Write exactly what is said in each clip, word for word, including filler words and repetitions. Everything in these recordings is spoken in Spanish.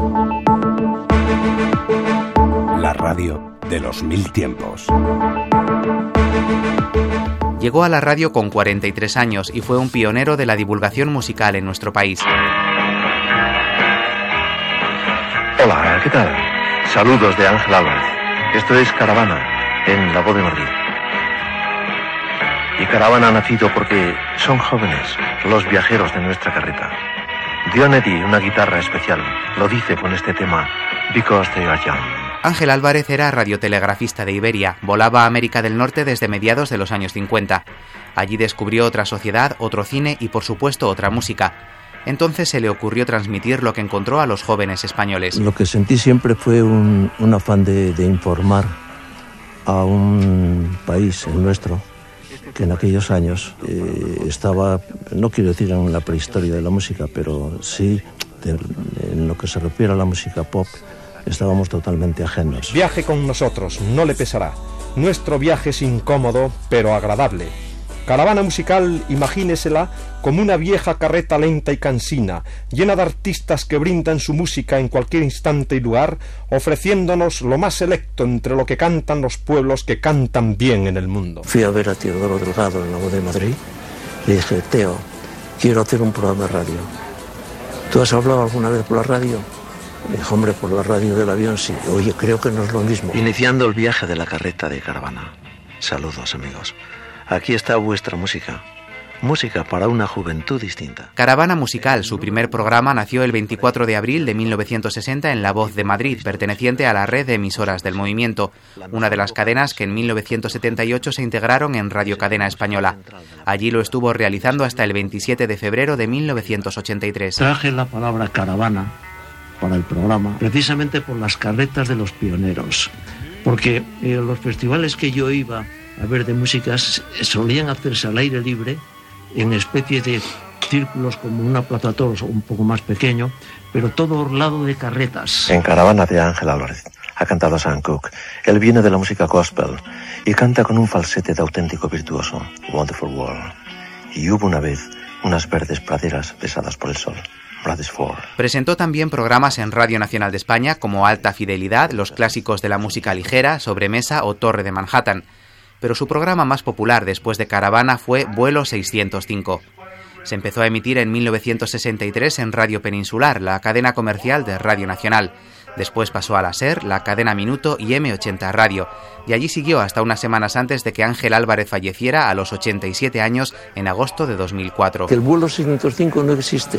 La radio de los mil tiempos. Llegó a la radio con cuarenta y tres años y fue un pionero de la divulgación musical en nuestro país. Hola, ¿qué tal? Saludos de Ángel Álvarez. Esto es Caravana, en La Voz de Madrid. Y Caravana ha nacido porque son jóvenes, los viajeros de nuestra carreta. Dio a Eddie una guitarra especial, lo dice con este tema, Because They Are Young. Ángel Álvarez era radiotelegrafista de Iberia, volaba a América del Norte desde mediados de los años cincuenta. Allí descubrió otra sociedad, otro cine y por supuesto otra música. Entonces se le ocurrió transmitir lo que encontró a los jóvenes españoles. Lo que sentí siempre fue un, un afán de, de informar a un país, el nuestro, que en aquellos años eh, estaba, no quiero decir en la prehistoria de la música, pero sí de, en lo que se refiere a la música pop, estábamos totalmente ajenos. Viaje con nosotros, no le pesará. Nuestro viaje es incómodo, pero agradable. Caravana musical, imagínesela como una vieja carreta lenta y cansina, llena de artistas que brindan su música en cualquier instante y lugar, ofreciéndonos lo más selecto entre lo que cantan los pueblos que cantan bien en el mundo. Fui a ver a Teodoro Delgado en La Voz de Madrid y dije, Teo, quiero hacer un programa de radio. ¿Tú has hablado alguna vez por la radio? Me dijo, hombre, por la radio del avión sí. Oye, creo que no es lo mismo. Iniciando el viaje de la carreta de Caravana. Saludos, amigos. Aquí está vuestra música. Música para una juventud distinta. Caravana Musical, su primer programa, nació el veinticuatro de abril de mil novecientos sesenta en La Voz de Madrid, perteneciente a la red de emisoras del Movimiento, una de las cadenas que en mil novecientos setenta y ocho se integraron en Radio Cadena Española. Allí lo estuvo realizando hasta el veintisiete de febrero de mil novecientos ochenta y tres. Traje la palabra caravana para el programa, precisamente por las carretas de los pioneros, porque eh, los festivales que yo iba a ver de músicas solían hacerse al aire libre, en especies de círculos como una plaza de toros un poco más pequeño, pero todo orlado de carretas. En Caravana de Ángel Álvarez ha cantado Sam Cooke. Él viene de la música gospel y canta con un falsete de auténtico virtuoso, Wonderful World. Y hubo una vez unas verdes praderas besadas por el sol. Presentó también programas en Radio Nacional de España como Alta Fidelidad, los clásicos de la música ligera, Sobremesa o Torre de Manhattan. Pero su programa más popular después de Caravana fue Vuelo seiscientos cinco. Se empezó a emitir en mil novecientos sesenta y tres en Radio Peninsular, la cadena comercial de Radio Nacional. Después pasó a la SER, la cadena Minuto y eme ochenta Radio, y allí siguió hasta unas semanas antes de que Ángel Álvarez falleciera a los ochenta y siete años en agosto de dos mil cuatro. Que el vuelo seiscientos cinco no existe,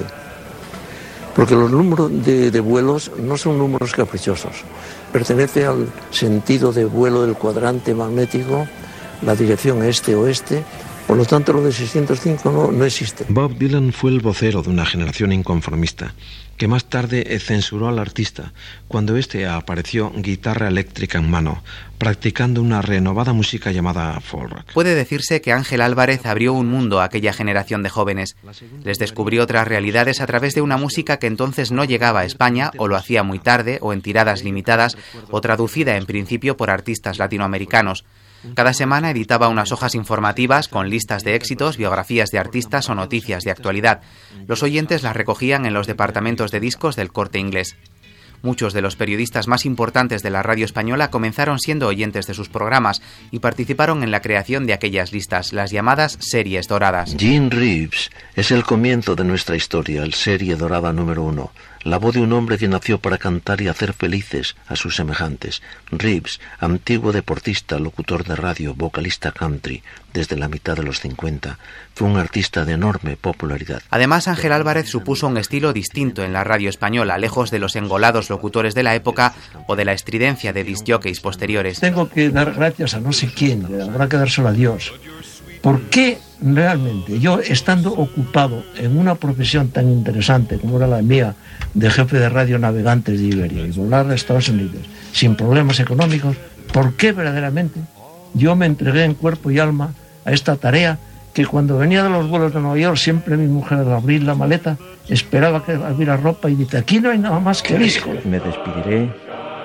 porque los números de, de vuelos no son números caprichosos. Pertenece al sentido de vuelo del cuadrante magnético, la dirección este-oeste. Por lo tanto, lo de seiscientos cinco no, no existe. Bob Dylan fue el vocero de una generación inconformista, que más tarde censuró al artista cuando éste apareció guitarra eléctrica en mano, practicando una renovada música llamada folk rock. Puede decirse que Ángel Álvarez abrió un mundo a aquella generación de jóvenes. Les descubrió otras realidades a través de una música que entonces no llegaba a España, o lo hacía muy tarde, o en tiradas limitadas, o traducida en principio por artistas latinoamericanos. Cada semana editaba unas hojas informativas con listas de éxitos, biografías de artistas o noticias de actualidad. Los oyentes las recogían en los departamentos de discos del Corte Inglés. Muchos de los periodistas más importantes de la radio española comenzaron siendo oyentes de sus programas y participaron en la creación de aquellas listas, las llamadas series doradas. Gene Reeves es el comienzo de nuestra historia, el serie dorada número uno. La voz de un hombre que nació para cantar y hacer felices a sus semejantes. Reeves, antiguo deportista, locutor de radio, vocalista country, desde la mitad de los cincuenta, fue un artista de enorme popularidad. Además, Ángel Álvarez supuso un estilo distinto en la radio española, lejos de los engolados locutores de la época o de la estridencia de discjockeys posteriores. Tengo que dar gracias a no sé quién, habrá que dárselo a Dios. ¿Por qué realmente yo, estando ocupado en una profesión tan interesante como era la mía, de jefe de radio navegantes de Iberia y volar a Estados Unidos sin problemas económicos, por qué verdaderamente yo me entregué en cuerpo y alma a esta tarea que cuando venía de los vuelos de Nueva York siempre mi mujer al abrir la maleta esperaba que abriera ropa y dice, aquí no hay nada más que disco? Me despediré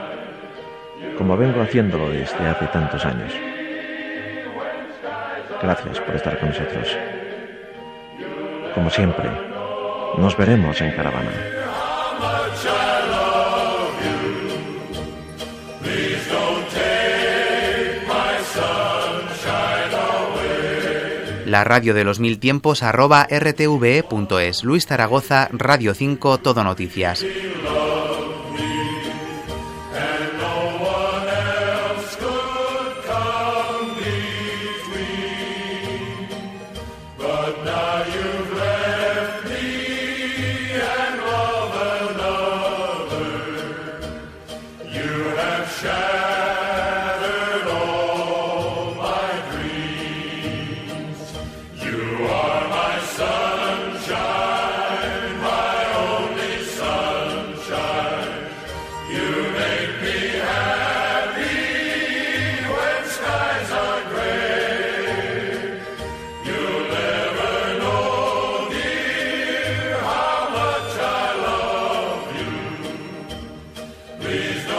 como vengo haciéndolo desde hace tantos años. Gracias por estar con nosotros. Como siempre, nos veremos en Caravana. La radio de los mil tiempos arroba r t v e punto es. Luis Zaragoza, Radio cinco, Todo Noticias. Please don't